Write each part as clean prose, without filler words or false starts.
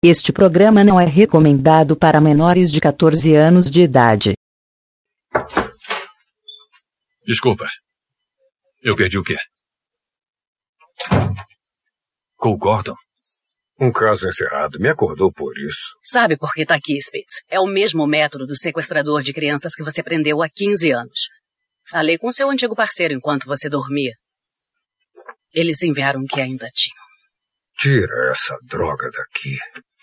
Este programa não é recomendado para menores de 14 anos de idade. Desculpa. Eu perdi o quê? Cole Gordon? Um caso encerrado. Me acordou por isso. Sabe por que tá aqui, Spitz? É o mesmo método do sequestrador de crianças que você prendeu há 15 anos. Falei com seu antigo parceiro enquanto você dormia. Eles enviaram o que ainda tinham. Tira essa droga daqui.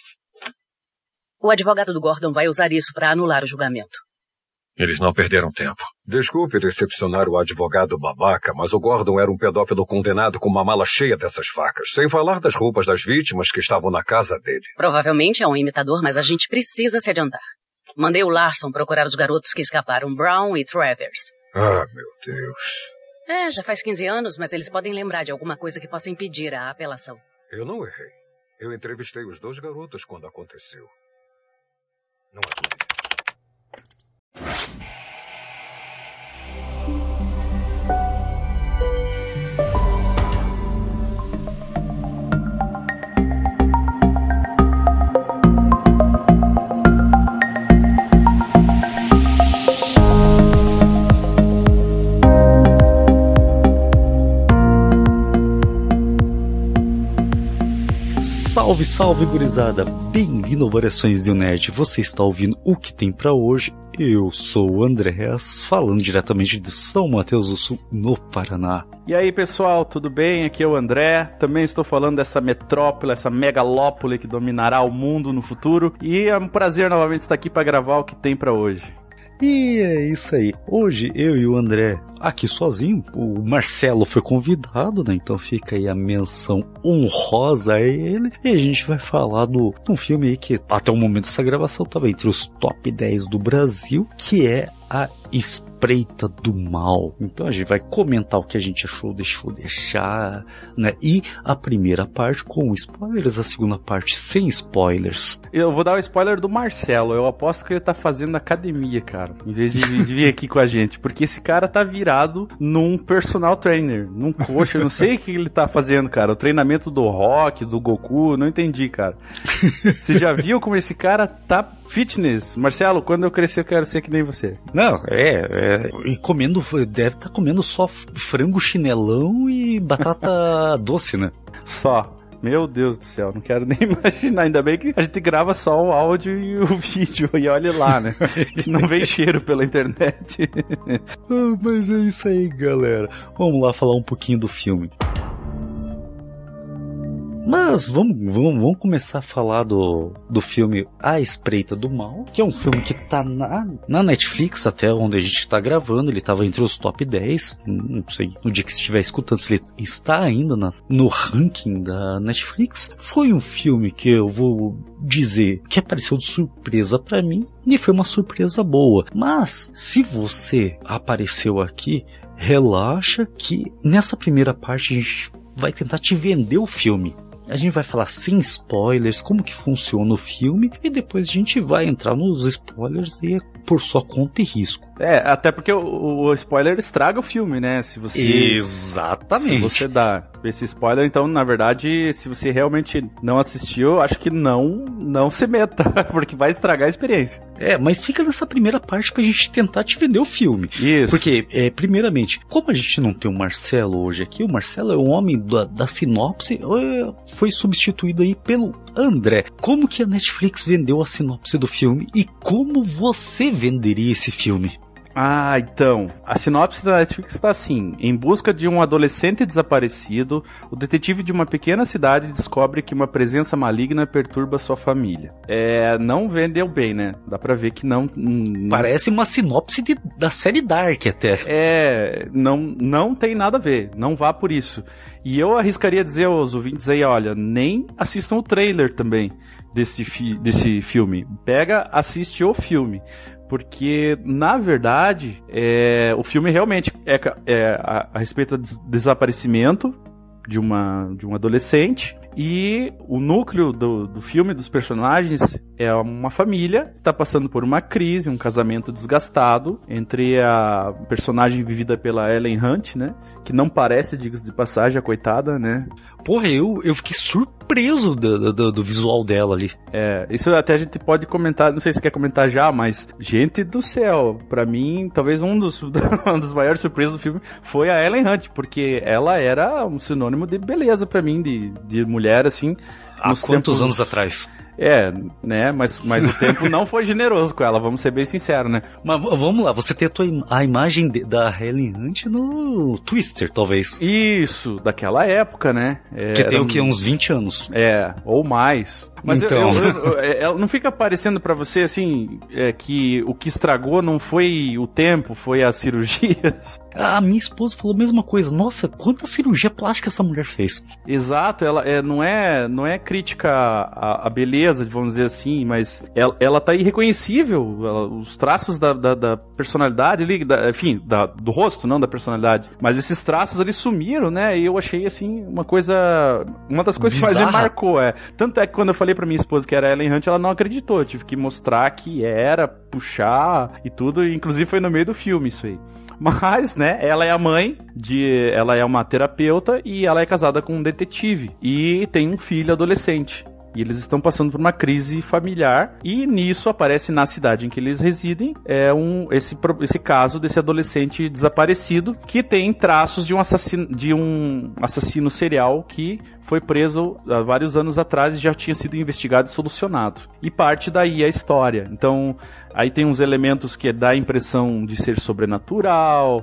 O advogado do Gordon vai usar isso para anular o julgamento. Eles não perderam tempo. Desculpe decepcionar o advogado babaca, mas o Gordon era um pedófilo condenado com uma mala cheia dessas facas, sem falar das roupas das vítimas que estavam na casa dele. Provavelmente é um imitador, mas a gente precisa se adiantar. Mandei o Larson procurar os garotos que escaparam, Brown e Travers. Ah, meu Deus. Já faz 15 anos, mas eles podem lembrar de alguma coisa que possa impedir a apelação. Eu não errei. Eu entrevistei os 2 garotos quando aconteceu. Não há dúvida. Salve, salve, gurizada! Bem-vindo ao Variações de um Nerd. Você está ouvindo o que tem pra hoje. Eu sou o Andréas, falando diretamente de São Mateus do Sul, no Paraná. E aí, pessoal, tudo bem? Aqui é o André. Também estou falando dessa metrópole, essa megalópole que dominará o mundo no futuro. E é um prazer novamente estar aqui para gravar o que tem pra hoje. E é isso aí. Hoje eu e o André aqui sozinho. O Marcelo foi convidado, né? Então fica aí a menção honrosa a ele. E a gente vai falar de um filme aí que até o momento dessa gravação estava entre os top 10 do Brasil, que é A Espreita do Mal. Então a gente vai comentar o que a gente achou, deixar, né? E a primeira parte com spoilers, a segunda parte sem spoilers. Eu vou dar o spoiler do Marcelo. Eu aposto que ele tá fazendo academia, cara, em vez de vir aqui com a gente. Porque esse cara tá virado num personal trainer, num coach. Eu não sei o que ele tá fazendo, cara. O treinamento do Rock, do Goku, não entendi, cara. Você já viu como esse cara tá fitness? Marcelo, quando eu crescer eu quero ser que nem você. Não, e comendo, deve estar comendo só frango chinelão e batata doce, né? Só. Meu Deus do céu, não quero nem imaginar. Ainda bem que a gente grava só o áudio e o vídeo, e olha lá, né? Que não vem cheiro pela internet. Mas é isso aí, galera. Vamos lá falar um pouquinho do filme. Mas vamos começar a falar do filme A Espreita do Mal, que é um filme que tá na Netflix, até onde a gente tá gravando. Ele tava entre os top 10, não sei, no dia que você estiver escutando se ele está ainda no ranking da Netflix. Foi um filme que eu vou dizer que apareceu de surpresa pra mim, e foi uma surpresa boa. Mas, se você apareceu aqui, relaxa que nessa primeira parte a gente vai tentar te vender o filme. A gente vai falar sem spoilers, como que funciona o filme, e depois a gente vai entrar nos spoilers e por sua conta e risco. Até porque o spoiler estraga o filme, né? Se você, exatamente. Se você dá esse spoiler, então, na verdade, se você realmente não assistiu, eu acho que não se meta, porque vai estragar a experiência. Mas fica nessa primeira parte pra gente tentar te vender o filme. Isso. Porque, primeiramente, como a gente não tem o Marcelo hoje aqui, o Marcelo é um homem da sinopse, foi substituído aí pelo André. Como que a Netflix vendeu a sinopse do filme e como você venderia esse filme? Então, a sinopse da Netflix está assim: em busca de um adolescente desaparecido, o detetive de uma pequena cidade descobre que uma presença maligna perturba sua família. Não vendeu bem, né? Dá pra ver que não... Parece uma sinopse da série Dark até. Não tem nada a ver, não vá por isso. E eu arriscaria dizer aos ouvintes aí, olha, nem assistam o trailer também desse filme. Assiste o filme. Porque, na verdade, o filme realmente é a respeito do desaparecimento de um adolescente. E o núcleo do filme, dos personagens, é uma família que tá passando por uma crise, um casamento desgastado entre a personagem vivida pela Ellen Hunt, né? Que não parece, diga-se de passagem, a coitada, né? Porra, eu fiquei surpreso do visual dela ali. Isso até a gente pode comentar, não sei se quer comentar já, mas, gente do céu, pra mim, talvez uma das maiores surpresas do filme foi a Ellen Hunt, porque ela era um sinônimo de beleza pra mim, de mulher, assim. Há quantos anos atrás? Né, mas o tempo não foi generoso com ela, vamos ser bem sinceros, né? Mas vamos lá, você tem a imagem da Helen Hunt no Twister, talvez. Isso, daquela época, né? Que tem o quê? Uns 20 anos. Ou mais. Mas então... não fica parecendo pra você, assim, que o que estragou não foi o tempo, foi as cirurgias? A minha esposa falou a mesma coisa. Nossa, quanta cirurgia plástica essa mulher fez. Exato, ela não é crítica à beleza, vamos dizer assim, mas ela tá irreconhecível. Os traços da personalidade ali, enfim, do rosto, não da personalidade. Mas esses traços ali sumiram, né? E eu achei, assim, uma das coisas bizarra. Que mais me marcou. Tanto é que quando eu falei pra minha esposa que era Ellen Hunt, ela não acreditou. Eu tive que mostrar que era, puxar e tudo. E inclusive foi no meio do filme isso aí. Mas, né, ela é a mãe ela é uma terapeuta e ela é casada com um detetive. E tem um filho adolescente. E eles estão passando por uma crise familiar. E nisso aparece na cidade em que eles residem esse caso desse adolescente desaparecido que tem traços de um assassino serial que foi preso há vários anos atrás e já tinha sido investigado e solucionado. E parte daí a história. Então, aí tem uns elementos que dá a impressão de ser sobrenatural,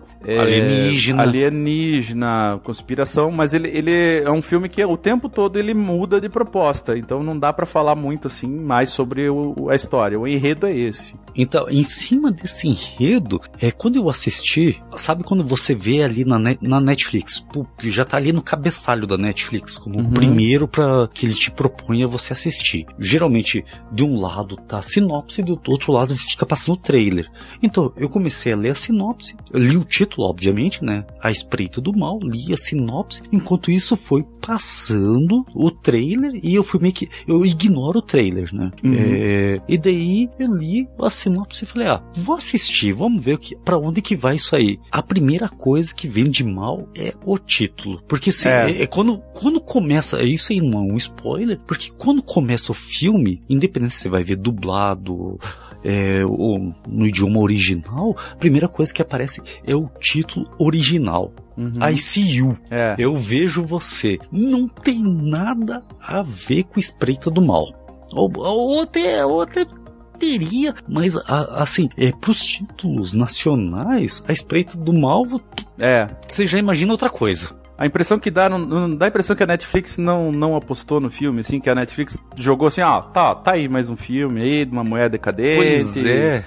alienígena, conspiração, mas ele é um filme que o tempo todo ele muda de proposta. Então não dá pra falar muito assim mais sobre a história. O enredo é esse. Então, em cima desse enredo, quando eu assisti, sabe quando você vê ali na Netflix, já tá ali no cabeçalho da Netflix, como o primeiro que ele te propunha você assistir. Geralmente, de um lado tá a sinopse e do outro lado fica passando o trailer. Então, eu comecei a ler a sinopse, li o título, obviamente, né? A Espreita do Mal, li a sinopse, enquanto isso foi passando o trailer e eu fui meio que... Eu ignoro o trailer, né? E daí eu li a sinopse e falei, vou assistir, vamos ver pra onde que vai isso aí. A primeira coisa que vem de mal é o título. Porque assim, quando começa, isso aí não é um spoiler, porque quando começa o filme, independente se você vai ver dublado, ou no idioma original, a primeira coisa que aparece é o título original. I see you. Eu vejo você. Não tem nada a ver com Espreita do Mal. Ou até teria, mas assim, pros títulos nacionais, a Espreita do Mal, você já imagina outra coisa. A impressão que dá, não dá a impressão que a Netflix não apostou no filme, assim, que a Netflix jogou assim, tá aí mais um filme aí, de uma mulher decadente. Pois é.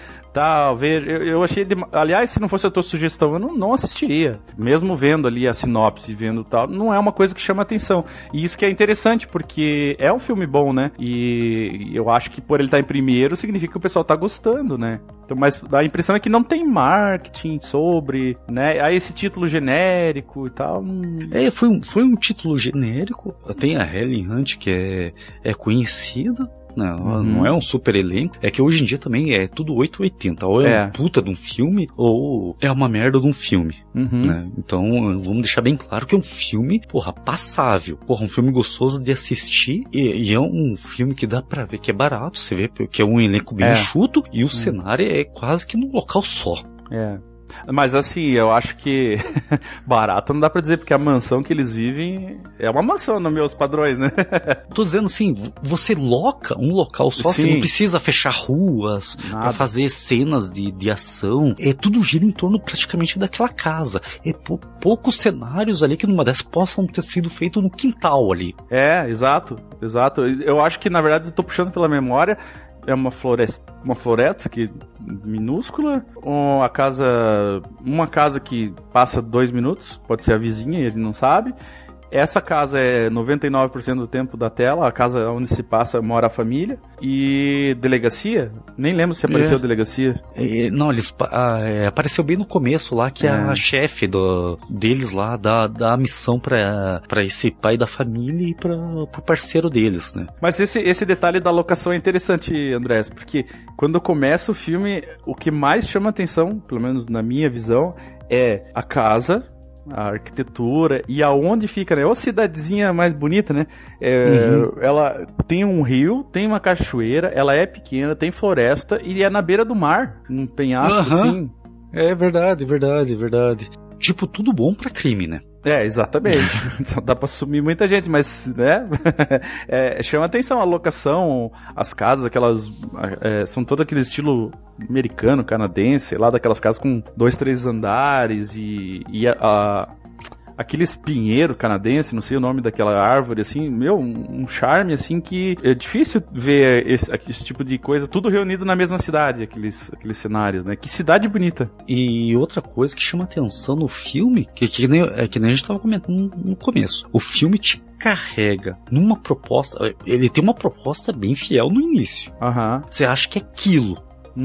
Eu achei... Aliás, se não fosse a tua sugestão, eu não assistiria. Mesmo vendo ali a sinopse, vendo tal, não é uma coisa que chama atenção. E isso que é interessante, porque é um filme bom, né? E eu acho que por ele estar em primeiro, significa que o pessoal tá gostando, né? Então, mas a impressão é que não tem marketing sobre, né? Aí esse título genérico e tal... Foi um título genérico. Tem a Helen Hunt, que é conhecida. Não é um super elenco. É que hoje em dia também é tudo 880. Ou é uma puta de um filme, ou é uma merda de um filme. Né? Então, vamos deixar bem claro que é um filme, passável. Um filme gostoso de assistir. E é um filme que dá pra ver que é barato. Você vê que é um elenco bem enxuto. E o cenário é quase que num local só. Mas assim, eu acho que barato não dá pra dizer, porque a mansão que eles vivem é uma mansão nos meus padrões, né? Tô dizendo assim, você loca um local só, você não precisa fechar ruas pra fazer cenas de ação. Tudo gira em torno praticamente daquela casa. Poucos cenários ali que numa dessas possam ter sido feitos no quintal ali. Exato. Eu acho que, na verdade, eu tô puxando pela memória. É uma floresta que minúscula, uma casa que passa 2 minutos, pode ser a vizinha, ele não sabe, essa casa é 99% do tempo da tela, a casa onde se passa, mora a família. E delegacia? Nem lembro se apareceu delegacia. Não, apareceu bem no começo lá, que a chefe deles lá dá a missão pra esse pai da família e pro parceiro deles, né? Mas esse detalhe da locação é interessante, Andrés, porque quando começa o filme, o que mais chama atenção, pelo menos na minha visão, é a casa, a arquitetura e aonde fica, né? Ou cidadezinha mais bonita, né? Ela tem um rio, tem uma cachoeira, ela é pequena, tem floresta e é na beira do mar, num penhasco assim. É verdade. Tipo, tudo bom pra crime, né? Exatamente. Então dá pra sumir muita gente, mas, né? Chama atenção a locação, as casas, aquelas. São todo aquele estilo americano, canadense, lá daquelas casas com 2, 3 andares e aquele espinheiro canadense, não sei o nome daquela árvore, assim, um charme, assim, que é difícil ver esse tipo de coisa, tudo reunido na mesma cidade, aqueles cenários, né? Que cidade bonita. E outra coisa que chama atenção no filme, que nem a gente estava comentando no começo, o filme te carrega numa proposta, ele tem uma proposta bem fiel no início. Você acha que é aquilo.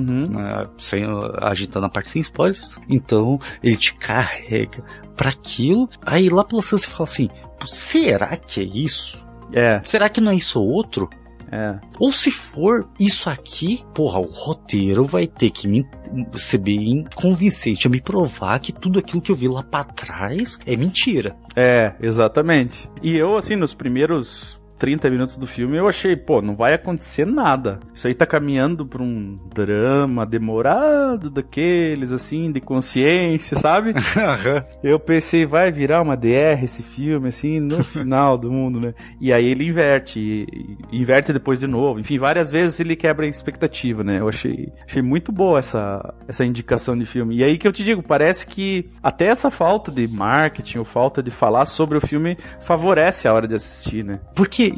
A gente tá na parte sem spoilers, então ele te carrega pra aquilo, aí lá pela cena você fala assim, será que é isso? Será que não é isso ou outro? Ou se for isso aqui, porra, o roteiro vai ter que ser bem convincente a me provar que tudo aquilo que eu vi lá pra trás é mentira. Exatamente. E eu, assim, nos primeiros 30 minutos do filme, eu achei, não vai acontecer nada. Isso aí tá caminhando pra um drama demorado daqueles, assim, de consciência, sabe? Eu pensei, vai virar uma DR esse filme, assim, no final do mundo, né? E aí ele inverte depois de novo. Enfim, várias vezes ele quebra a expectativa, né? Eu achei muito boa essa indicação de filme. E aí que eu te digo, parece que até essa falta de marketing, ou falta de falar sobre o filme, favorece a hora de assistir, né? Porque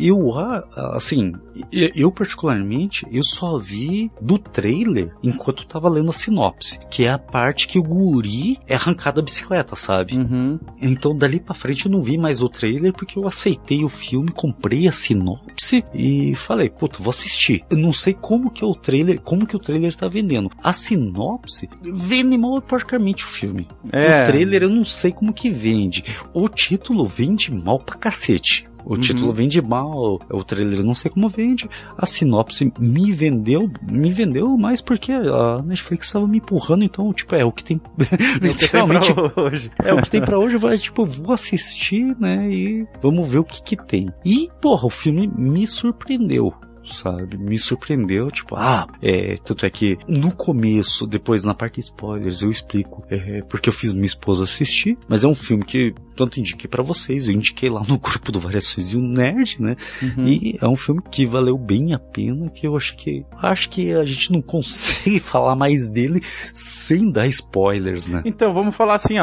eu particularmente, eu só vi do trailer enquanto eu tava lendo a sinopse, que é a parte que o guri é arrancado da bicicleta, sabe? Então dali pra frente eu não vi mais o trailer, porque eu aceitei o filme, comprei a sinopse e falei, vou assistir. Eu não sei como que o trailer tá vendendo. A sinopse vende mal porcamente o filme. O trailer eu não sei como que vende. O título vende mal pra cacete. O título vende mal, o trailer eu não sei como vende, a sinopse me vendeu mais porque a Netflix estava me empurrando, então, é o que tem, literalmente, é o que tem pra hoje, vou assistir, né, e vamos ver o que tem. E, o filme me surpreendeu. Sabe, me surpreendeu, tanto é que no começo, depois na parte de spoilers eu explico, porque eu fiz minha esposa assistir, mas é um filme que tanto indiquei pra vocês, eu indiquei lá no grupo do Variações de um Nerd, né, e é um filme que valeu bem a pena, que eu acho que a gente não consegue falar mais dele sem dar spoilers, né. Então, vamos falar assim,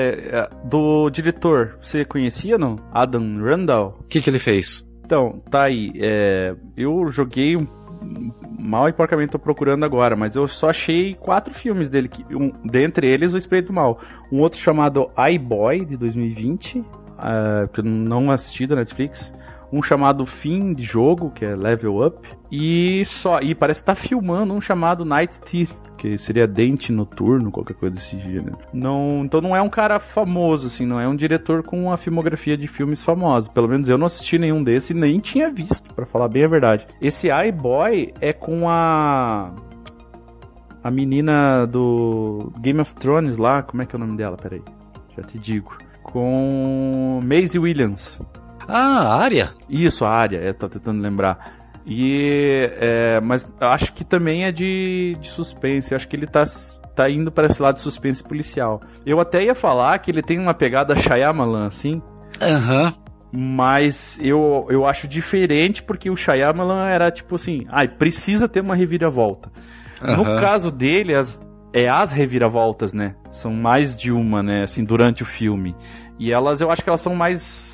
do diretor, você conhecia, não? Adam Randall? O que ele fez? Então, tá aí, eu joguei mal e porcamente tô procurando agora, mas eu só achei 4 filmes dele, dentre eles o Espírito Mal. Um outro chamado iBoy, de 2020, que eu não assisti da Netflix. Um chamado Fim de Jogo, que é Level Up. E parece que tá filmando um chamado Night Teeth, que seria Dente Noturno, qualquer coisa desse gênero. Então não é um cara famoso, assim, não é um diretor com uma filmografia de filmes famosos. Pelo menos eu não assisti nenhum desses e nem tinha visto, pra falar bem a verdade. Esse iBoy é com a menina do Game of Thrones lá, como é que é o nome dela? Peraí, já te digo. Com Maisie Williams. A Arya? Isso, a Arya, eu tô tentando lembrar. Mas acho que também é de suspense. Acho que ele tá indo para esse lado de suspense policial. Eu até ia falar que ele tem uma pegada Shyamalan, assim. Mas eu acho diferente, porque o Shyamalan era tipo assim, precisa ter uma reviravolta. No caso dele, as reviravoltas, né? São mais de uma, né? Assim, durante o filme. E eu acho que elas são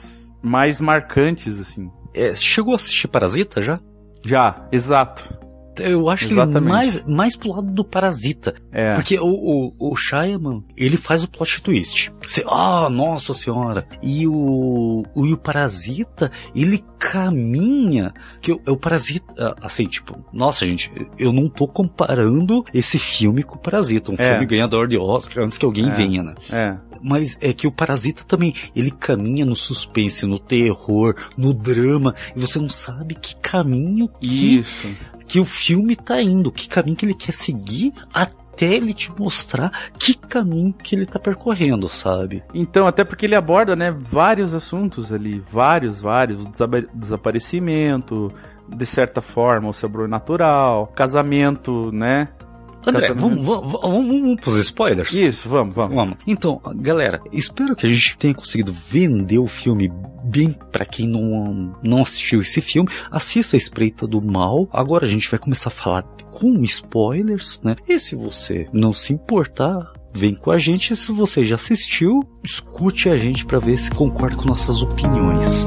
mais marcantes, assim. Chegou a assistir Parasita já? Já, exato. Eu acho que ele mais pro lado do Parasita. Porque o Shyamalan, ele faz o plot twist. Você, nossa senhora. E o Parasita, ele caminha. Que o Parasita, assim, tipo, nossa gente, eu não tô comparando esse filme com o Parasita. Um filme ganhador de Oscar antes que alguém venha, né? Mas é que o Parasita também, ele caminha no suspense, no terror, no drama, e você não sabe que caminho que o filme tá indo, que caminho que ele quer seguir até ele te mostrar que caminho que ele tá percorrendo, sabe? Então, até porque ele aborda, né, vários assuntos ali, vários, desaparecimento, de certa forma, o sobrenatural, casamento, né? André, vamos pros spoilers? Isso, vamos. Então, galera, espero que a gente tenha conseguido vender o filme bem pra quem não assistiu esse filme. Assista A Espreita do Mal. Agora a gente vai começar a falar com spoilers, né? E se você não se importar, vem com a gente. Se você já assistiu, escute a gente pra ver se concorda com nossas opiniões.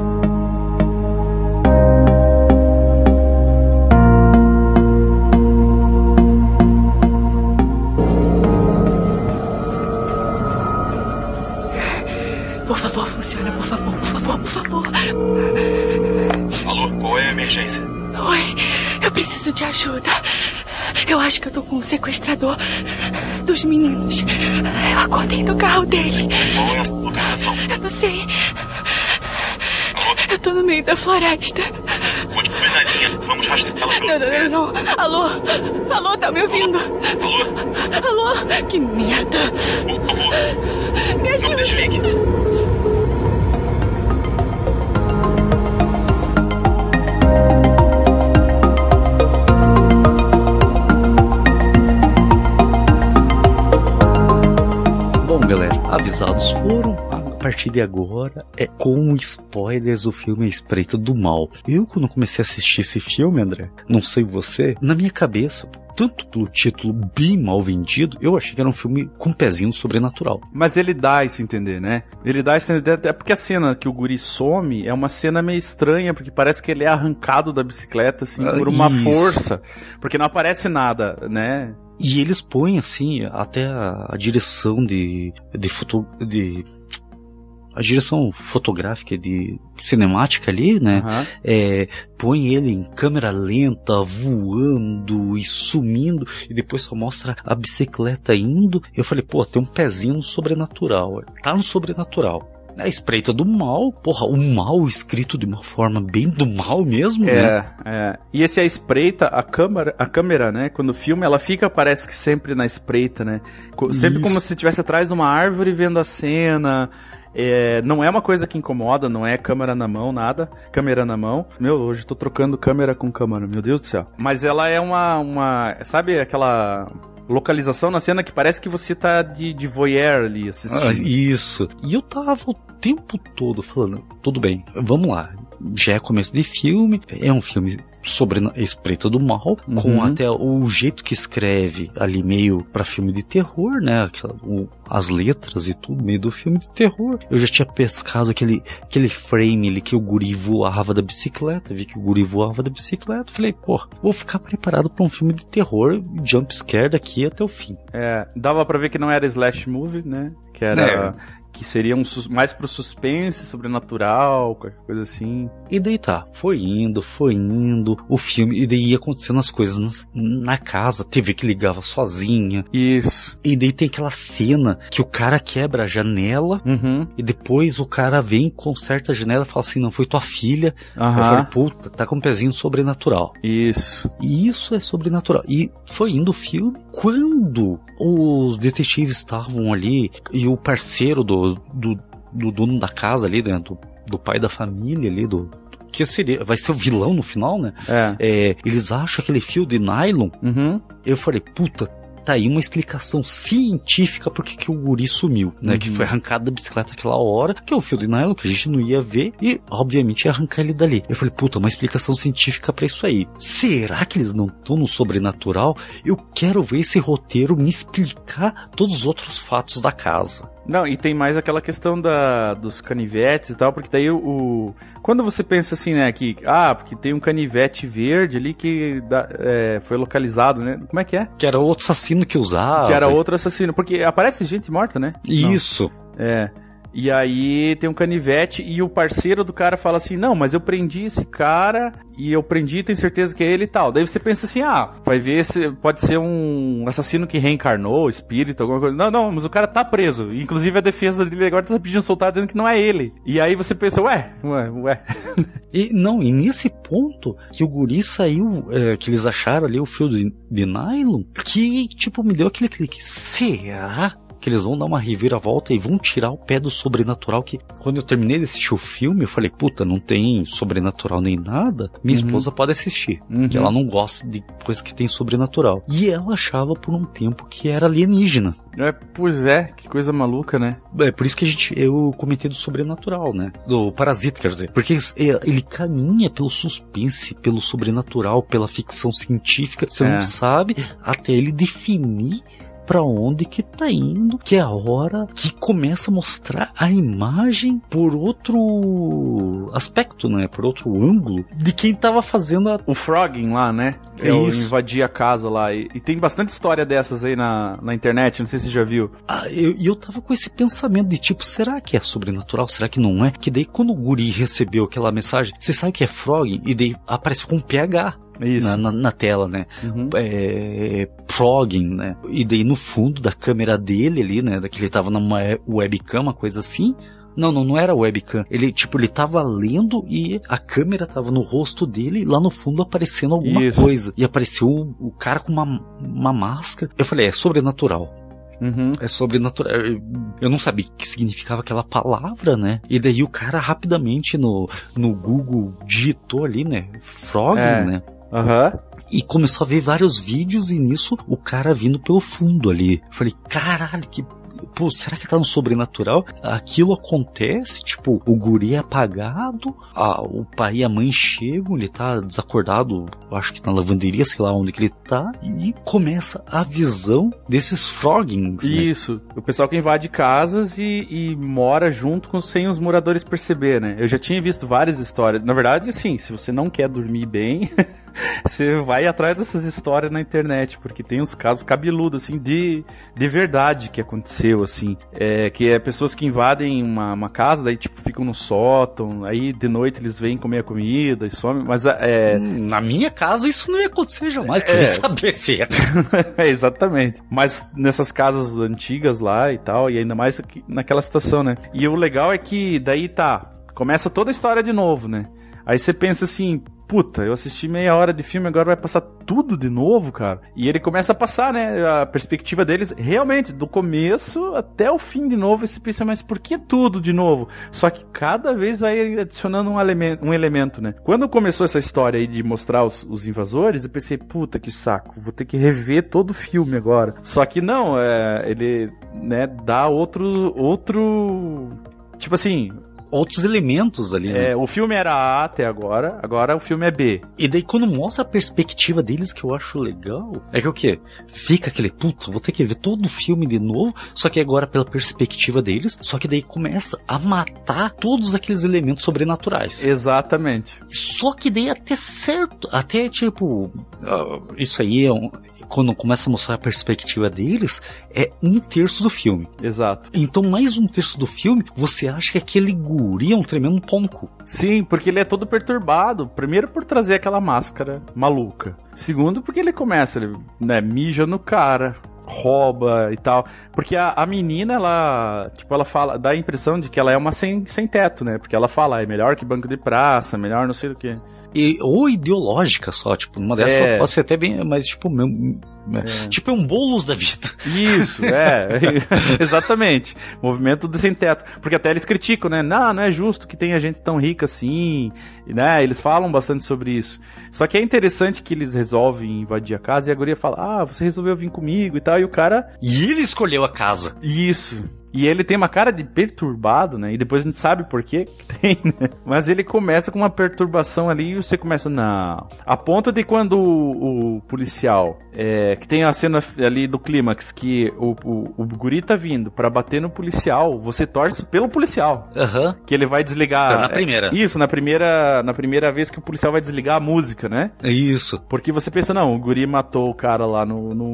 Por favor, funciona, por favor. Alô, qual é a emergência? Oi, eu preciso de ajuda. Eu acho que eu tô com um sequestrador dos meninos. Eu acordei do carro dele. Qual é a sua localização? Eu não sei. Eu tô no meio da floresta. Continue na linha, vamos rastreá-la. Não. Alô, tá me ouvindo? Alô? Que merda. Por favor, me ajuda. não desligue. Bom, galera, avisados foram. A partir de agora é com spoilers o filme A Espreita do Mal. Eu, quando comecei a assistir esse filme, André, não sei você, na minha cabeça, tanto pelo título bem mal vendido, eu achei que era um filme com um pezinho sobrenatural. Mas ele dá isso a entender, né? Ele dá isso a entender, até porque a cena que o guri some é uma cena meio estranha, porque parece que ele é arrancado da bicicleta, assim, por uma força. Porque não aparece nada, né? E eles põem, assim, até a direção a direção fotográfica de cinemática ali, né? Põe ele em câmera lenta, voando e sumindo, e depois só mostra a bicicleta indo. Eu falei, pô, tem um pezinho no sobrenatural. Tá no sobrenatural. A Espreita do Mal, porra, o mal escrito de uma forma bem do mal mesmo, né? E esse A Espreita, a câmera, né, quando filma, ela fica, parece que sempre na espreita, né? Sempre como se estivesse atrás de uma árvore vendo a cena. Não é uma coisa que incomoda, não é câmera na mão, nada. Câmera na mão. Meu, hoje eu tô trocando câmera com câmera, meu Deus do céu. Mas ela é uma sabe aquela localização na cena que parece que você tá de voyeur ali assistindo. Isso. E eu tava o tempo todo falando, tudo bem, vamos lá. Já é começo de filme, é um filme sobre a Espreita do Mal, com até o jeito que escreve ali meio pra filme de terror, né? As letras e tudo, meio do filme de terror. Eu já tinha pescado aquele frame ali que o guri voava da bicicleta, vi que o guri voava da bicicleta, falei, pô, vou ficar preparado pra um filme de terror, jump scare daqui até o fim. Dava pra ver que não era slash movie, né? Que era... que seria mais pro suspense, sobrenatural, qualquer coisa assim. E daí tá, foi indo, o filme, e daí ia acontecendo as coisas na casa, TV que ligava sozinha. Isso. E daí tem aquela cena que o cara quebra a janela, e depois o cara vem, conserta a janela e fala assim, não, foi tua filha. Eu falei, puta, tá com um pezinho sobrenatural. Isso. E isso é sobrenatural. E foi indo o filme, quando os detetives estavam ali, e o parceiro do dono da casa ali, né, do pai da família ali, que vai ser o vilão no final, né? Eles acham aquele fio de nylon. Eu falei, puta, tá aí uma explicação científica porque que o guri sumiu, né? Que foi arrancado da bicicleta aquela hora, que é o fio de nylon que a gente não ia ver e, obviamente, ia arrancar ele dali. Eu falei, puta, uma explicação científica pra isso aí. Será que eles não estão no sobrenatural? Eu quero ver esse roteiro me explicar todos os outros fatos da casa. Não, e tem mais aquela questão dos canivetes e tal, porque daí quando você pensa assim, né, que, porque tem um canivete verde ali que foi localizado, né, como é que é? Que era outro assassino que usava. Que era outro assassino, porque aparece gente morta, né? Isso. Não. E aí tem um canivete e o parceiro do cara fala assim, não, mas eu prendi esse cara e eu prendi, tenho certeza que é ele e tal. Daí você pensa assim, vai ver se pode ser um assassino que reencarnou, espírito, alguma coisa. Não, mas o cara tá preso. Inclusive a defesa dele agora tá pedindo soltar dizendo que não é ele. E aí você pensa, ué. E nesse ponto que o guri saiu, que eles acharam ali o fio de nylon, que tipo me deu aquele clique. Será que eles vão dar uma reviravolta e vão tirar o pé do sobrenatural? Que quando eu terminei de assistir o filme, eu falei, puta, não tem sobrenatural nem nada, minha esposa pode assistir, que ela não gosta de coisa que tem sobrenatural. E ela achava por um tempo que era alienígena. Pois é, que coisa maluca, né? É por isso que eu comentei do sobrenatural, né? Do Parasita, quer dizer. Porque ele caminha pelo suspense, pelo sobrenatural, pela ficção científica. Você não sabe até ele definir pra onde que tá indo, que é a hora que começa a mostrar a imagem por outro aspecto, né? Por outro ângulo de quem tava fazendo o frogging lá, né? Que invadir a casa lá. E tem bastante história dessas aí na internet, não sei se você já viu. Eu tava com esse pensamento de tipo, será que é sobrenatural? Será que não é? Que daí quando o guri recebeu aquela mensagem, você sabe que é frogging? E daí aparece com PH. Isso. Na tela, né? Frogging, né? E daí no fundo da câmera dele ali, né? Que ele tava numa webcam, uma coisa assim. Não era webcam. Ele tava lendo e a câmera tava no rosto dele e lá no fundo aparecendo alguma coisa. E apareceu o cara com uma máscara. Eu falei, é sobrenatural. É sobrenatural. Eu não sabia o que significava aquela palavra, né? E daí o cara rapidamente no Google digitou ali, né? Frogging, né? E começou a ver vários vídeos e nisso o cara vindo pelo fundo ali. Eu falei, caralho, será que tá no sobrenatural? Aquilo acontece, tipo, o guri é apagado, o pai e a mãe chegam, ele tá desacordado, acho que na lavanderia, sei lá onde que ele tá, e começa a visão desses froggings, né? Isso, o pessoal que invade casas e mora junto sem os moradores perceber, né? Eu já tinha visto várias histórias, na verdade, assim, se você não quer dormir bem... Você vai atrás dessas histórias na internet, porque tem uns casos cabeludos, assim, de verdade que aconteceu, assim. Que é pessoas que invadem uma casa, daí, tipo, ficam no sótão, aí de noite eles vêm comer a comida e somem, mas na minha casa isso não ia acontecer jamais, queria saber se ia. Exatamente. Mas nessas casas antigas lá e tal, e ainda mais naquela situação, né? E o legal é que daí começa toda a história de novo, né? Aí você pensa assim, puta, eu assisti meia hora de filme, agora vai passar tudo de novo, cara. E ele começa a passar, né, a perspectiva deles, realmente, do começo até o fim de novo, e você pensa, mas por que tudo de novo? Só que cada vez vai adicionando um elemento, né. Quando começou essa história aí de mostrar os invasores, eu pensei, puta, que saco, vou ter que rever todo o filme agora. Só que não, ele, né, dá outro... Tipo assim... outros elementos ali, né? O filme era A até agora o filme é B. E daí quando mostra a perspectiva deles, que eu acho legal, é que o quê? Fica aquele, puta, vou ter que ver todo o filme de novo, só que agora pela perspectiva deles, só que daí começa a matar todos aqueles elementos sobrenaturais. Exatamente. Só que daí até tipo, isso aí quando começa a mostrar a perspectiva deles, é 1/3 do filme. Exato. Então, mais 1/3 do filme, você acha que aquele guri é um tremendo pau no cu. Sim, porque ele é todo perturbado. Primeiro, por trazer aquela máscara maluca. Segundo, porque ele começa, ele, né, mija no cara, rouba e tal. Porque a menina, ela fala, dá a impressão de que ela é uma sem teto, né? Porque ela fala, é melhor que banco de praça, melhor não sei o quê. Ou ideológica só, tipo, numa dessas pode ser até bem, mas tipo, tipo é um Boulos da vida. Isso, exatamente. Movimento do sem teto. Porque até eles criticam, né? Não é justo que tenha gente tão rica assim, né? Eles falam bastante sobre isso. Só que é interessante que eles resolvem invadir a casa e a guria fala, você resolveu vir comigo e tal, e o cara... E ele escolheu a casa. Isso. E ele tem uma cara de perturbado, né? E depois a gente sabe por que tem, né? Mas ele começa com uma perturbação ali e você começa a ponto de quando o policial, que tem a cena ali do clímax, que o guri tá vindo pra bater no policial, você torce pelo policial. Que ele vai desligar... Na primeira. Isso, na primeira vez que o policial vai desligar a música, né? Isso. Porque você pensa, não, o guri matou o cara lá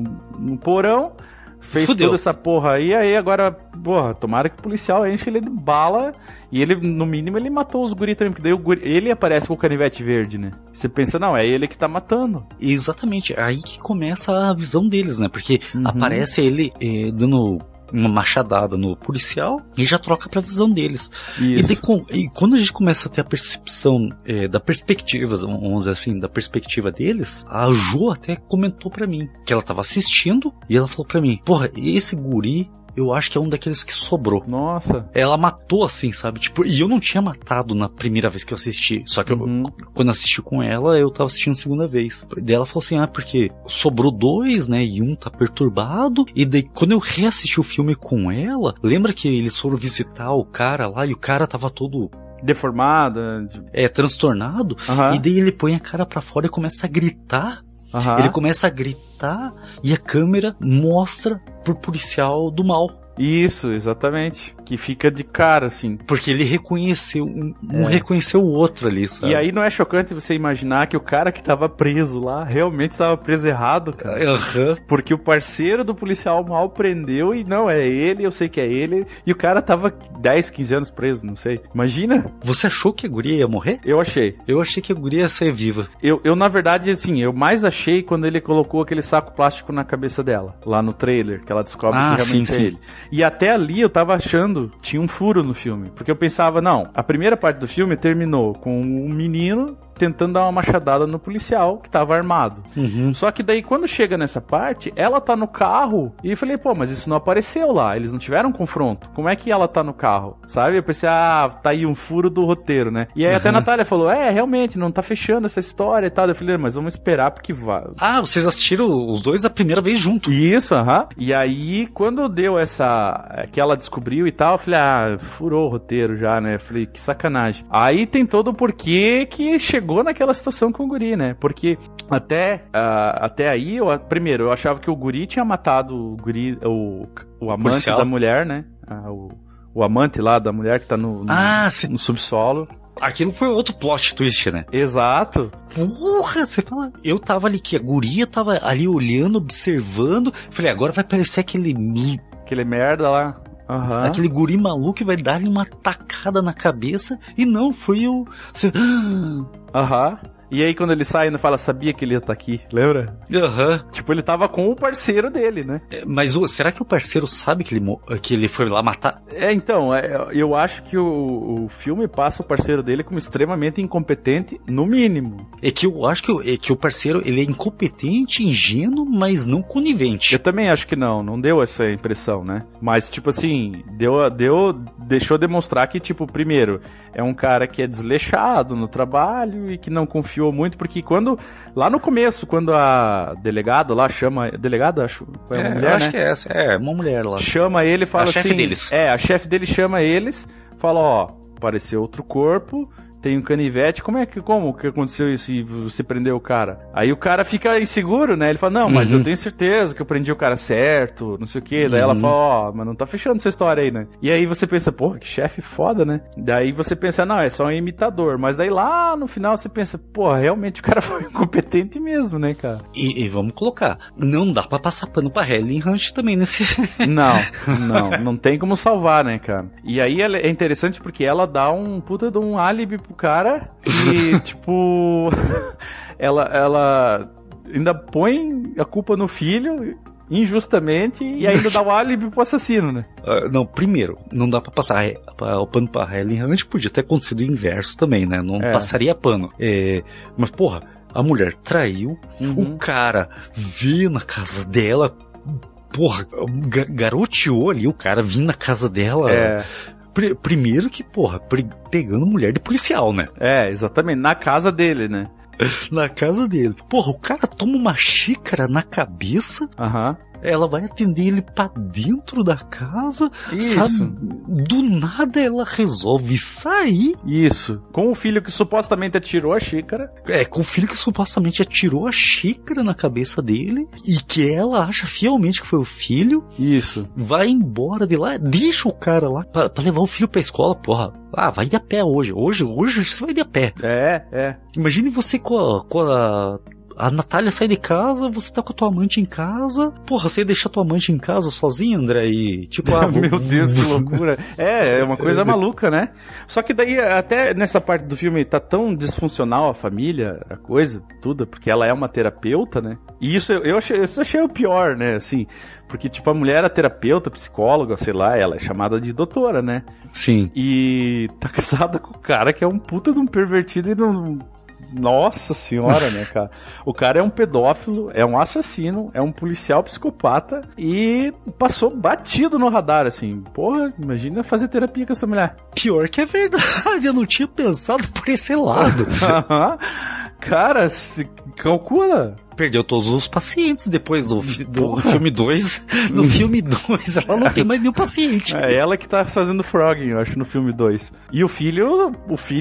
no porão, fez Fudeu. toda essa porra aí agora, porra, tomara que o policial enche ele de bala e ele, no mínimo, ele matou os guri também, porque daí ele aparece com o canivete verde, né? Você pensa, não, é ele que tá matando. Exatamente, aí que começa a visão deles, né? Porque aparece ele dando uma machadada no policial e já troca pra visão deles. Isso. E quando a gente começa a ter a percepção da perspectiva, vamos dizer assim, da perspectiva deles, a Jo até comentou pra mim que ela tava assistindo e ela falou pra mim, porra, esse guri eu acho que é um daqueles que sobrou. Nossa. Ela matou assim, sabe? Tipo, e eu não tinha matado na primeira vez que eu assisti. Só que quando eu assisti com ela, eu tava assistindo a segunda vez. Daí ela falou assim, porque sobrou 2, né? E um tá perturbado. E daí, quando eu reassisti o filme com ela, lembra que eles foram visitar o cara lá e o cara tava todo... deformado. Transtornado. E daí ele põe a cara pra fora e começa a gritar. Ele começa a gritar e a câmera mostra pro policial do mal. Isso, exatamente. Que fica de cara, assim. Porque ele reconheceu, reconheceu o outro ali, sabe? E aí não é chocante você imaginar que o cara que tava preso lá realmente estava preso errado, cara. Porque o parceiro do policial mal prendeu e não, é ele, eu sei que é ele. E o cara tava 10, 15 anos preso, não sei. Imagina. Você achou que a guria ia morrer? Eu achei. Eu achei que a guria ia sair viva. Eu na verdade, assim, eu mais achei quando ele colocou aquele saco plástico na cabeça dela, lá no trailer, que ela descobre que realmente é ele. E até ali eu tava achando, tinha um furo no filme. Porque eu pensava, não, a primeira parte do filme terminou com um menino tentando dar uma machadada no policial que tava armado. Só que daí quando chega nessa parte, ela tá no carro e eu falei, pô, mas isso não apareceu lá, eles não tiveram confronto. Como é que ela tá no carro? Sabe? Eu pensei, tá aí um furo do roteiro, né? E aí até a Natália falou, realmente, não tá fechando essa história e tal. Eu falei, mas vamos esperar porque vai. Vocês assistiram os dois a primeira vez junto. Isso, E aí, quando deu que ela descobriu e tal, eu falei, furou o roteiro já, né? Eu falei, que sacanagem. Aí tem todo o porquê que chegou naquela situação com o guri, né? Porque até aí, primeiro, eu achava que o guri tinha matado o guri, o amante policial da mulher, né? O amante lá da mulher que tá no subsolo. Aquilo foi outro plot twist, né? Exato. Porra, você fala... Eu tava ali, que a guria tava ali olhando, observando. Falei, agora vai aparecer aquele merda lá. Aquele guri maluco que vai dar-lhe uma tacada na cabeça. E não, foi o... E aí quando ele sai, ele fala, sabia que ele ia estar aqui, lembra? Tipo, ele tava com o parceiro dele, né? Mas será que o parceiro sabe que ele foi lá matar? Então, eu acho que o filme passa o parceiro dele como extremamente incompetente, no mínimo. É que eu acho que o parceiro, ele é incompetente, ingênuo, mas não conivente. Eu também acho que não deu essa impressão, né? Mas, tipo assim, deixou demonstrar que, tipo, primeiro, é um cara que é desleixado no trabalho e que não confiou muito, porque lá no começo, quando a delegada lá chama... Delegada, acho? É uma mulher, eu acho né? que é essa. uma mulher lá. Chama ele e fala assim... A chefe deles. A chefe dele chama eles, fala, apareceu outro corpo... Tem um canivete, como que aconteceu isso e você prendeu o cara? Aí o cara fica inseguro, né? Ele fala, não, mas eu tenho certeza que eu prendi o cara certo, não sei o quê. Daí ela fala, mas não tá fechando essa história aí, né? E aí você pensa, porra, que chefe foda, né? Daí você pensa, não, é só um imitador. Mas daí lá no final você pensa, porra, realmente o cara foi incompetente mesmo, né, cara? E vamos colocar, não dá pra passar pano pra Helen Hunt também nesse... Não tem como salvar, né, cara? E aí é interessante porque ela dá um puta de um álibi pro cara e, tipo, ela ainda põe a culpa no filho injustamente e ainda dá o álibi pro assassino, né? Não, primeiro, não dá pra passar o pano pra Helen Hunt, podia ter acontecido o inverso também, né? Não passaria pano. Mas, porra, a mulher traiu, o cara veio na casa dela, porra, garoteou ali o cara, vindo na casa dela... Primeiro que, porra, pegando mulher de policial, né? Exatamente, na casa dele, né? Na casa dele. Porra, o cara toma uma xícara na cabeça. ela vai atender ele pra dentro da casa, Isso. sabe? Do nada ela resolve sair. Isso. Com o filho que supostamente atirou a xícara. Com o filho que supostamente atirou a xícara na cabeça dele e que ela acha fielmente que foi o filho. Isso. Vai embora de lá, deixa o cara lá pra levar o filho pra escola, porra. Vai de a pé hoje. Hoje você vai de a pé. Imagine você com a Natália sai de casa, você tá com a tua amante em casa. Porra, você ia deixar tua amante em casa sozinha, André? E tipo, meu Deus, que loucura. É uma coisa maluca, né? Só que daí, até nessa parte do filme, tá tão disfuncional a família, a coisa, tudo, porque ela é uma terapeuta, né? E isso eu achei o pior, né? Assim, porque, tipo, a mulher é terapeuta, psicóloga, sei lá, ela é chamada de doutora, né? Sim. E tá casada com o cara que é um puta de um pervertido e não... Nossa senhora, né, cara? O cara é um pedófilo, é um assassino, é um policial psicopata e passou batido no radar, assim. Porra, imagina fazer terapia com essa mulher. Pior que é verdade, eu não tinha pensado por esse lado. Cara, se calcula. Perdeu todos os pacientes depois do filme 2. No filme 2, ela não tem mais nenhum paciente. É ela que tá fazendo frogging, eu acho, no filme 2. E o filho,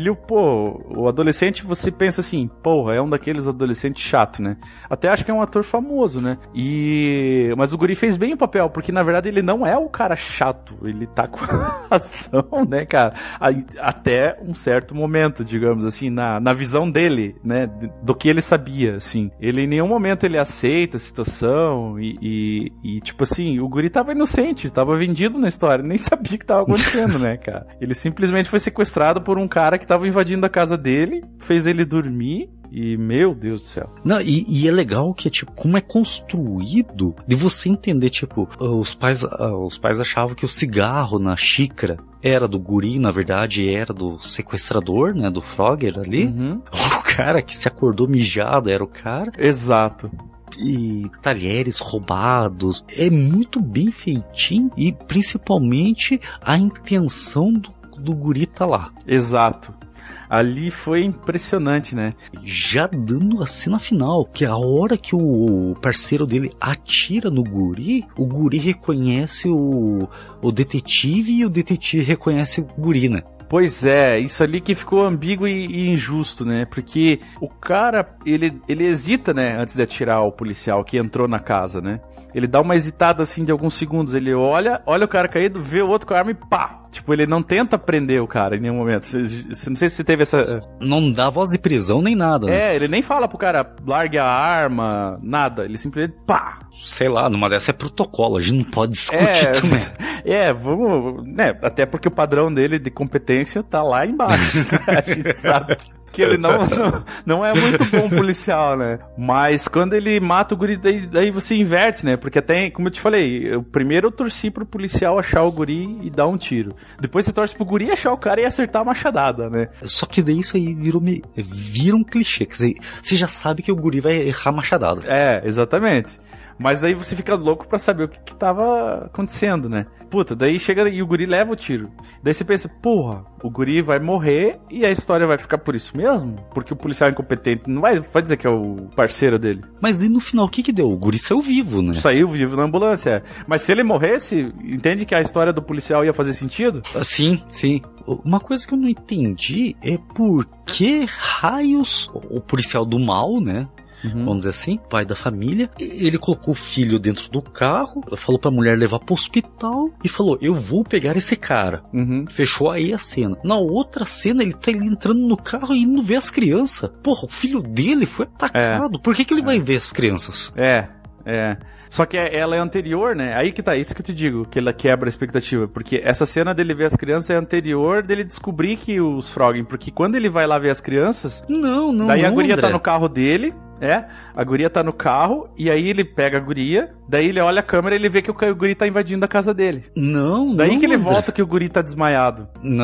pô, o adolescente, você pensa assim, porra, é um daqueles adolescentes chato, né? Até acho que é um ator famoso, né? Mas o guri fez bem o papel, porque na verdade ele não é o cara chato, ele tá com razão, né, cara? Até um certo momento, digamos assim, na visão dele, né? Do que ele sabia, assim. Ele em nenhum momento ele aceita a situação e tipo assim, o guri tava inocente, tava vendido na história, nem sabia o que tava acontecendo, né, cara? Ele simplesmente foi sequestrado por um cara que tava invadindo a casa dele, fez ele dormir e, meu Deus do céu. Não, e é legal que, tipo, como é construído de você entender, tipo, os pais achavam que o cigarro na xícara era do guri, na verdade era do sequestrador, né, do Frogger ali. Uhum. O cara que se acordou mijado era o cara. Exato. E talheres roubados. É muito bem feitinho e principalmente a intenção do guri tá lá. Exato. Ali foi impressionante, né? Já dando a cena final, que a hora que o parceiro dele atira no guri, o guri reconhece o detetive e o detetive reconhece o guri, né? Pois é, isso ali que ficou ambíguo e injusto, né? Porque o cara, ele hesita, né, antes de atirar o policial que entrou na casa, né? Ele dá uma hesitada assim de alguns segundos, ele olha o cara caído, vê o outro com a arma e pá! Tipo, ele não tenta prender o cara em nenhum momento. Não sei se você teve essa... Não dá voz de prisão nem nada, né? Ele nem fala pro cara, largue a arma, nada. Ele simplesmente, pá! Sei lá, numa dessa é protocolo, a gente não pode discutir também. Vamos... Né, até porque o padrão dele de competência tá lá embaixo. A gente sabe que ele não é muito bom policial, né? Mas quando ele mata o guri, daí você inverte, né? Porque até, como eu te falei, primeiro eu torci pro policial achar o guri e dar um tiro. Depois você torce pro guri achar o cara e acertar a machadada, né? Só que daí isso aí vira um clichê. Que você já sabe que o guri vai errar a machadada. Exatamente. Mas daí você fica louco pra saber o que tava acontecendo, né? Puta, daí chega e o guri leva o tiro. Daí você pensa, porra, o guri vai morrer e a história vai ficar por isso mesmo? Porque o policial é incompetente não vai dizer que é o parceiro dele. Mas daí no final o que deu? O guri saiu vivo, né? Saiu vivo na ambulância, Mas se ele morresse, entende que a história do policial ia fazer sentido? Sim, sim. Uma coisa que eu não entendi é por que raios o policial do mal, né? Vamos dizer assim, pai da família, ele colocou o filho dentro do carro, falou pra mulher levar pro hospital e falou, eu vou pegar esse cara. Fechou aí a cena. Na outra cena, ele tá entrando no carro e indo ver as crianças. Porra, o filho dele foi atacado. Por que ele vai ver as crianças? Só que ela é anterior, né? Aí que tá, isso que eu te digo, que ela quebra a expectativa. Porque essa cena dele ver as crianças é anterior dele descobrir que os Froggen. Porque quando ele vai lá ver as crianças... Daí a guria tá no carro dele... a guria tá no carro, e aí ele pega a guria, daí ele olha a câmera e ele vê que o guri tá invadindo a casa dele. Daí que ele volta que o guri tá desmaiado.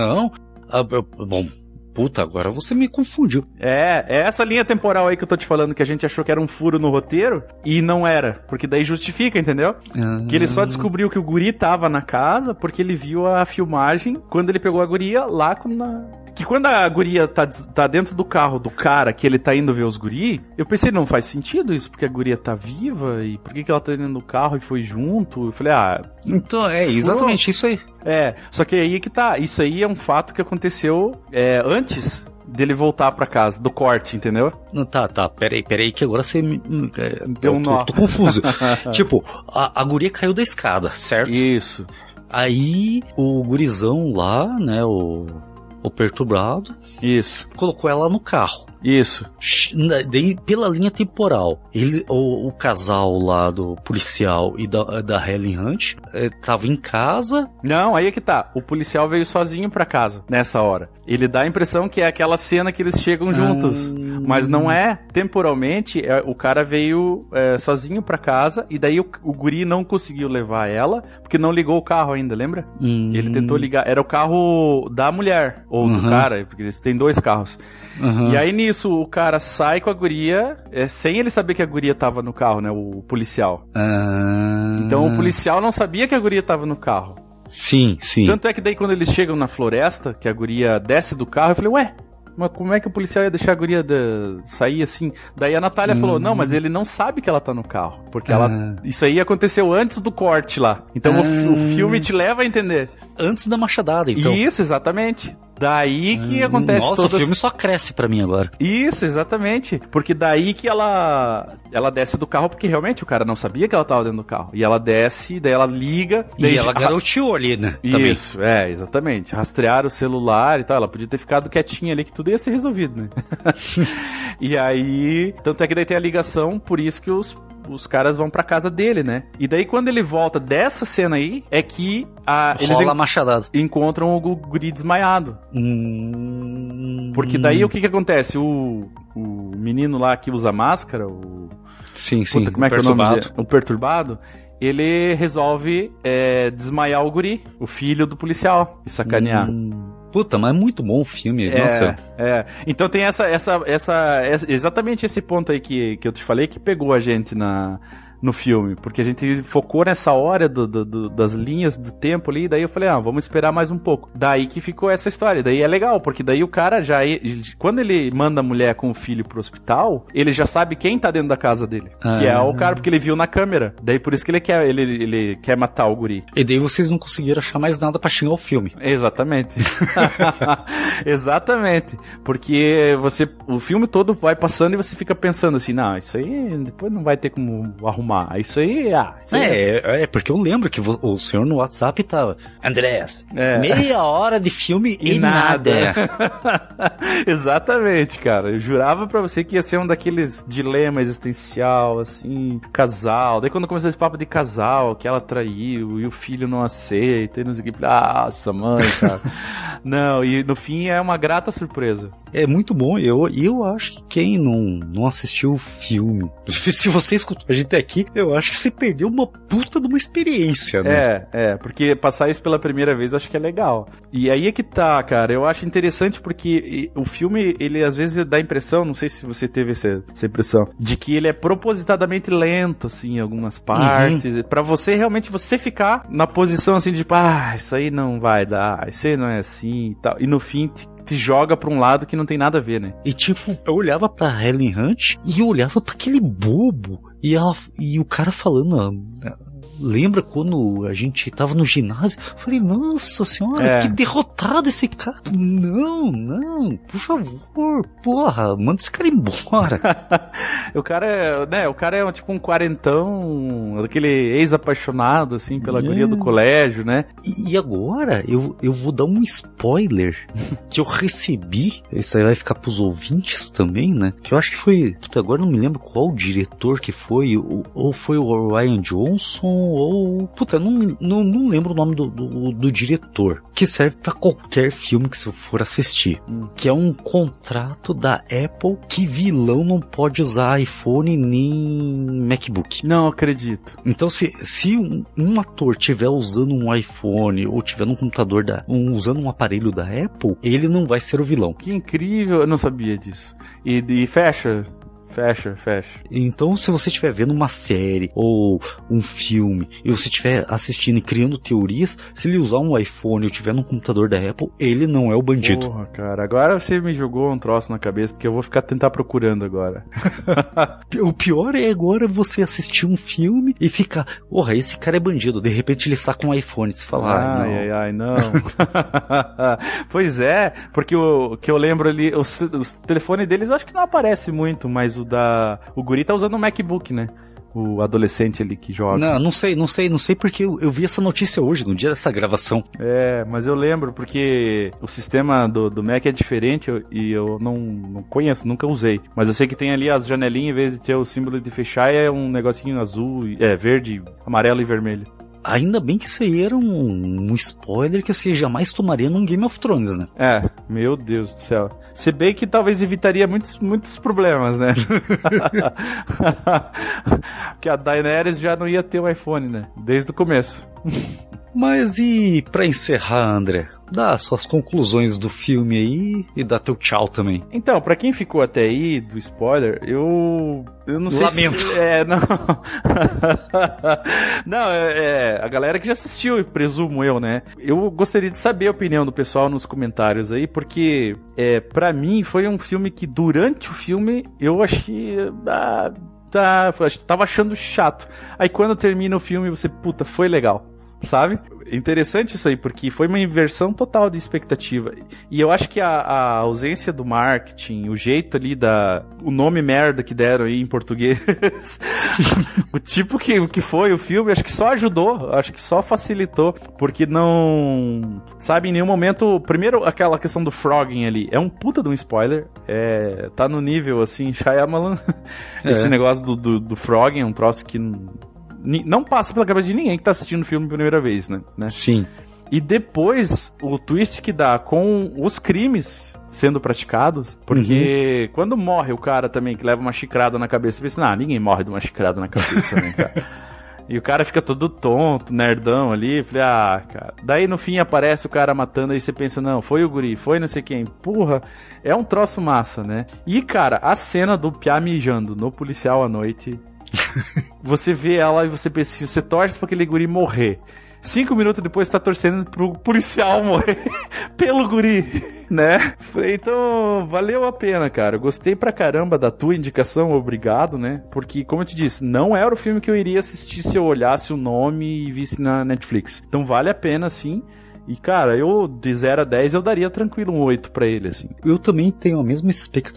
Bom, puta, agora você me confundiu. É essa linha temporal aí que eu tô te falando, que a gente achou que era um furo no roteiro, e não era, porque daí justifica, entendeu? Que ele só descobriu que o guri tava na casa, porque ele viu a filmagem, quando ele pegou a guria lá Que quando a guria tá dentro do carro do cara, que ele tá indo ver os guri, eu pensei, não faz sentido isso, porque a guria tá viva, e por que ela tá dentro do carro e foi junto? Eu falei, Então, exatamente isso aí. Só que aí que tá, isso aí é um fato que aconteceu antes dele voltar pra casa, do corte, entendeu? Tá, peraí, que agora você deu um nó. Tô confuso. Tipo, a guria caiu da escada, certo? Isso. Aí, o gurizão lá, né, o perturbado, isso, colocou ela no carro. Isso. Daí, pela linha temporal, o casal lá do policial e da Helen Hunt tava em casa. Não, aí é que tá. O policial veio sozinho pra casa nessa hora. Ele dá a impressão que é aquela cena que eles chegam juntos. Mas não é. Temporalmente, o cara veio sozinho pra casa e daí o guri não conseguiu levar ela porque não ligou o carro ainda, lembra? Ele tentou ligar. Era o carro da mulher ou do cara, porque eles têm 2 carros. E aí nisso o cara sai com a guria sem ele saber que a guria tava no carro, né? O policial. Então o policial não sabia que a guria tava no carro. Sim. Tanto é que daí quando eles chegam na floresta, que a guria desce do carro, eu falei, ué, mas como é que o policial ia deixar a guria sair assim? Daí a Natália falou, não, mas ele não sabe que ela tá no carro. Porque isso aí aconteceu antes do corte lá. Então o filme te leva a entender. Antes da machadada, então. Isso, exatamente. Daí que acontece Nossa, o filme só cresce pra mim agora. Isso, exatamente. Porque daí que ela desce do carro, porque realmente o cara não sabia que ela tava dentro do carro. E ela desce, daí ela liga... E ela garoteou ali, né? Também. Isso, exatamente. Rastrearam o celular e tal. Ela podia ter ficado quietinha ali, que tudo ia ser resolvido, né? E aí... Tanto é que daí tem a ligação, por isso que os caras vão pra casa dele, né? E daí quando ele volta dessa cena aí, é que eles encontram o guri desmaiado. Porque daí o que acontece? O menino lá que usa máscara, Sim, como é que é o nome dele? O perturbado, ele resolve desmaiar o guri, o filho do policial, e sacanear. Puta, mas é muito bom o filme, nossa. Então tem exatamente esse ponto aí que eu te falei que pegou a gente no filme, porque a gente focou nessa hora das linhas do tempo ali, daí eu falei, vamos esperar mais um pouco. Daí que ficou essa história, daí é legal, porque daí o cara quando ele manda a mulher com o filho pro hospital, ele já sabe quem tá dentro da casa dele, que é o cara, porque ele viu na câmera, daí por isso que ele quer matar o guri. E daí vocês não conseguiram achar mais nada pra xingar o filme. Exatamente. Exatamente, porque o filme todo vai passando e você fica pensando assim, não, isso aí depois não vai ter como arrumar. Isso aí, porque eu lembro que o senhor no WhatsApp tava, Andrés, meia hora de filme e nada. Exatamente, cara. Eu jurava pra você que ia ser um daqueles dilema existencial, assim, casal. Daí quando começou esse papo de casal, que ela traiu e o filho não aceita e não sei o que, nossa, mãe, cara. Não, e no fim é uma grata surpresa. É muito bom. Eu acho que quem não assistiu o filme, se você escutou a gente aqui, eu acho que você perdeu uma puta de uma experiência, né? Porque passar isso pela primeira vez eu acho que é legal. E aí é que tá, cara, eu acho interessante porque o filme, ele às vezes dá a impressão, não sei se você teve essa impressão, de que ele é propositadamente lento, assim, em algumas partes, pra você realmente ficar na posição assim de, isso aí não vai dar, isso aí não é assim e tal. E no fim te joga pra um lado que não tem nada a ver, né? E tipo, eu olhava pra Helen Hunt e eu olhava pra aquele bobo e o cara falando, lembra quando a gente tava no ginásio? Eu falei, nossa senhora, que derrotado esse cara. Não, por favor, porra, manda esse cara embora. O cara é tipo um quarentão, aquele ex-apaixonado, assim, pela guria do colégio, né? E agora, eu vou dar um spoiler que eu recebi, isso aí vai ficar pros ouvintes também, né? Que eu acho que foi, agora não me lembro qual diretor que foi, ou foi o Rian Johnson, ou... não lembro o nome do diretor, que serve pra qualquer filme que você for assistir, que é um contrato da Apple que vilão não pode usar iPhone nem MacBook. Não acredito. Então se um ator estiver usando um iPhone ou estiver num computador usando um aparelho da Apple, ele não vai ser o vilão. Que incrível, eu não sabia disso. E fecha Fecha. Então, se você estiver vendo uma série ou um filme e você estiver assistindo e criando teorias, se ele usar um iPhone ou estiver num computador da Apple, ele não é o bandido. Porra, cara, agora você me jogou um troço na cabeça, porque eu vou tentar procurando agora. O pior é agora você assistir um filme e ficar, porra, esse cara é bandido. De repente ele saca um iPhone e você fala, ai, não. Pois é, porque o que eu lembro ali, os telefones deles eu acho que não aparece muito, mas o guri tá usando um MacBook, né? O adolescente ali que joga. Não sei porque eu vi essa notícia hoje, no dia dessa gravação. Mas eu lembro porque o sistema do Mac é diferente e eu não conheço, nunca usei. Mas eu sei que tem ali as janelinhas, em vez de ter o símbolo de fechar, é um negocinho azul, verde, amarelo e vermelho. Ainda bem que isso aí era um spoiler que você jamais tomaria num Game of Thrones, né? Meu Deus do céu. Se bem que talvez evitaria muitos problemas, né? Porque a Daenerys já não ia ter um iPhone, né? Desde o começo. Mas e pra encerrar, André? Dá suas conclusões do filme aí e dá teu tchau também. Então, pra quem ficou até aí do spoiler, eu não sei. Lamento. Não, a galera que já assistiu, presumo eu, né? Eu gostaria de saber a opinião do pessoal nos comentários aí, porque pra mim foi um filme que durante o filme eu achei... tava achando chato. Aí quando termina o filme você, foi legal. Sabe? Interessante isso aí, porque foi uma inversão total de expectativa. E eu acho que a ausência do marketing, o jeito ali o nome merda que deram aí em português, o tipo que foi o filme, acho que só ajudou, acho que só facilitou, porque não... Sabe, em nenhum momento... Primeiro, aquela questão do frogging ali, é um puta de um spoiler, tá no nível, assim, Shyamalan, esse negócio do frogging, é um troço que... Não passa pela cabeça de ninguém que tá assistindo o filme pela primeira vez, né? Sim. E depois, o twist que dá com os crimes sendo praticados, porque quando morre o cara também que leva uma chicrada na cabeça, você pensa, ninguém morre de uma chicrada na cabeça, né, cara? E o cara fica todo tonto, nerdão ali, falei, cara. Daí no fim aparece o cara matando, aí você pensa, não, foi o guri, foi não sei quem. Porra, é um troço massa, né? E, cara, a cena do Piá mijando no policial à noite... Você vê ela e você pensa, você torce pra aquele guri morrer. 5 minutos depois tá torcendo pro policial morrer pelo guri, né? Então, valeu a pena, cara. Eu gostei pra caramba da tua indicação, obrigado, né? Porque, como eu te disse, não era o filme que eu iria assistir se eu olhasse o nome e visse na Netflix. Então vale a pena, sim. E, cara, eu de 0 a 10 eu daria tranquilo um 8 pra ele, assim. Eu também tenho a mesma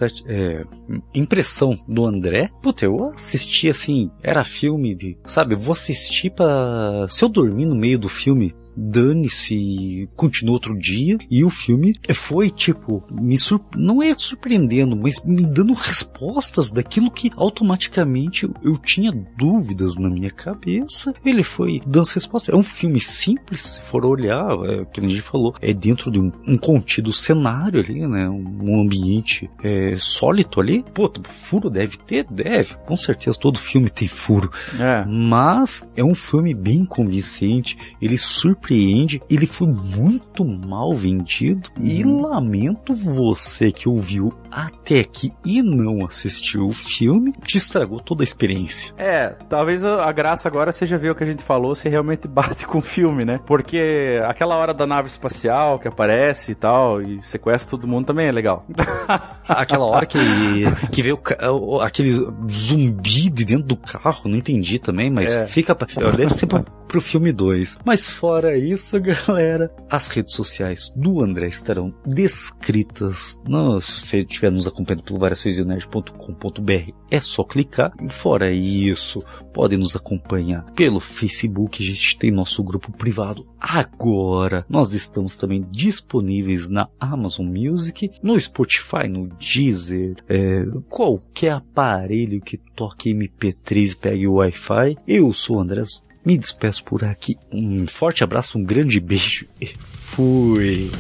impressão do André. Puta, eu assisti assim, era filme de... Sabe, eu vou assistir pra... Se eu dormir no meio do filme... Dane-se, continua outro dia. E o filme foi tipo não é surpreendendo, mas me dando respostas daquilo que automaticamente eu tinha dúvidas na minha cabeça. Ele foi dando respostas. É um filme simples, se for olhar, que a gente falou, é dentro de um contido cenário ali, né? Um ambiente sólido ali. Pô, furo deve, com certeza todo filme tem furo. Mas é um filme bem convincente. Ele surpreende, ele foi muito mal vendido e lamento você que ouviu até aqui e não assistiu o filme, te estragou toda a experiência. Talvez a graça agora seja ver o que a gente falou, se realmente bate com o filme, né? Porque aquela hora da nave espacial que aparece e tal, e sequestra todo mundo também é legal. Aquela hora que veio aquele zumbi de dentro do carro, não entendi também, mas deve ser pro filme 2. Mas fora isso, galera, as redes sociais do André estarão descritas. Se você estiver nos acompanhando pelo variaçõesnerd.com.br, é só clicar. E fora isso, podem nos acompanhar pelo Facebook. A gente tem nosso grupo privado agora. Nós estamos também disponíveis na Amazon Music, no Spotify, no Deezer, qualquer aparelho que toque MP3 e pegue o Wi-Fi. Eu sou o André. Me despeço por aqui. Um forte abraço, um grande beijo e fui!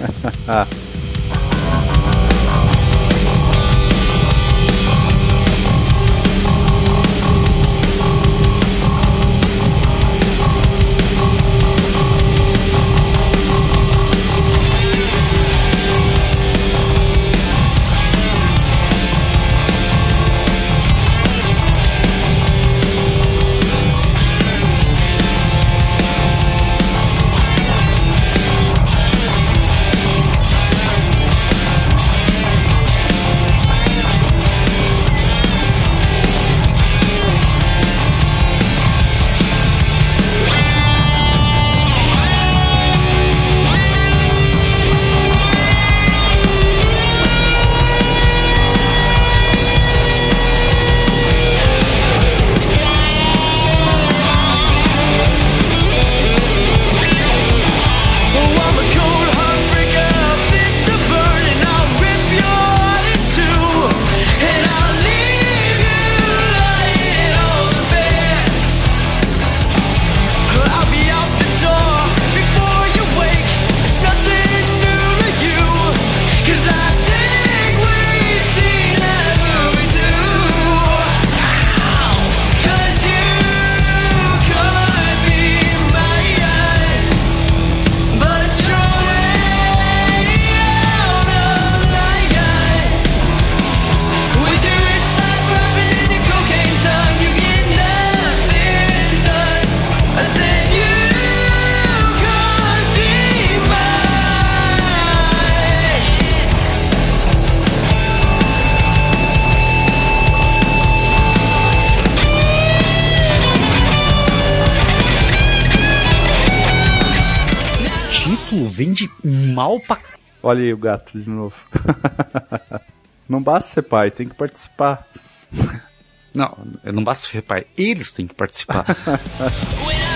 vende mal pra... Olha aí o gato de novo. Não basta ser pai, tem que participar. Não basta ser pai, eles têm que participar.